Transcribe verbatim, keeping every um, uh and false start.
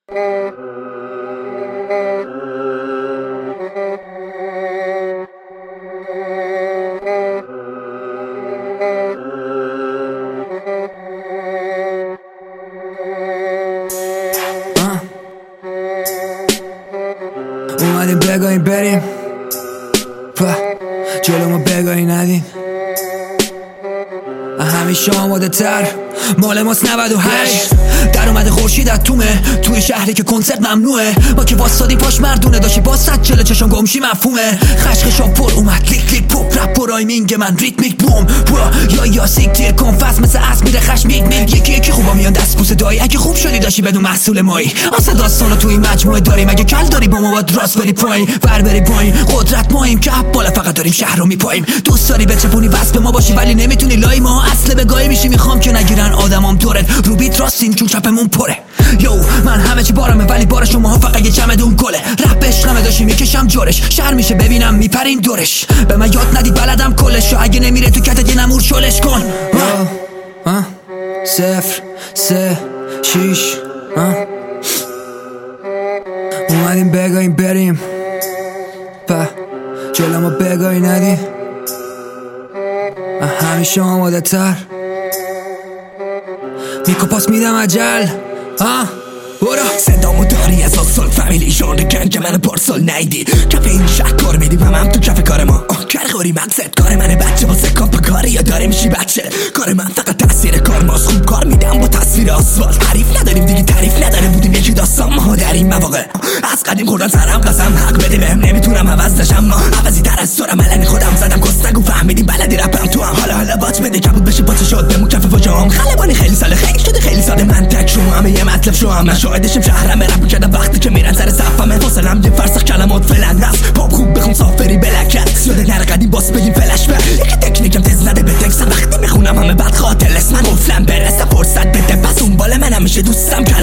اومدیم بگاهیم بریم و جلومو بگاهی ندیم همیشه آماده تر مال ماست نود و هشت در اومده خورشید از تومه توی شهری که کنسرت ممنوعه ما که واسادی پاش مردونه داشتی با صد چله چشم گمشی مفهومه خشخشا پر اومد لیک لیک پوپ رپ و رایمینگ من ریتمیک بوم یا یا سیک تیر کنفس مثل اسب میره خشم میگ میگ یکی یکی خوبا میان دست بوسه دایی اگه خوب شدی داشتی بدون محصول مایی اصلا داستانو توی مجموعه داریم اگه کل داری با ما باید راست بری پایین ور بری پایین قدرت ماییم که بالا فقط داریم شهر رو میپاییم دوست داری بچپونی واسه ما باشی ولی نمیتونی لای ما اصل بگاهی میشی میخوام که نگیرن آدمام دورت رو بیت راستیم چون چپمون پره یو من همه چی بارمه ولی بار شما فقط یه چمدون گله رپ عشقمه داشتی میکشم جورش شهر میشه ببینم میپرین دورش به من یاد ندید بلدم کلش اگه نمیره تو کتت یه نمور شلش کن ها صفر سه شیش اومدیم بگاهیم بریم په جلومو بگاهی ندی همیشه آماده تر میکو پاس میدم عجل ها برو صدامو داری از آسال فامیلی شورده گنج من پارسال نیدی کف این شهر کار میدی و من تو کف کار ما کرخوری مقصد کار منه بچه با سکاپ کاری یا داره میشی بچه کار من فقط تاثیر کار ماست خوب کار میدم با تصویر آسفالت حریف نداریم دیگه تعریف نداره بودیم یکی داستان ما در این مواقع از قدیم خوردن سرم قسم حق بده بهم نمیتونم عوض نشم ما عوضی تر از سرم علنی خودم زدم کستگو فهمیدیم بلدی رپم تو هم حالا حالا باج بده کبود بشه پاچه شد بمو کف فجام خلبانی خیلی ساله خیلی شده خیلی ساده من تک شما همه یه مطلب شو هم شاهدشم شهرم رپ کردم وقتی که میرن سر صفم فاصلم یه فرسخ کلمات فعلا نصب پاپ خوب بخون سافری بلکت زیاده نر قدیم باس بگیم فلش بر یکی تکنیکم تز نده به وقتی میخونم همه بعد خاطر اسم من گفتم برسه فرصت بده پس اون بالا من همیشه دوستم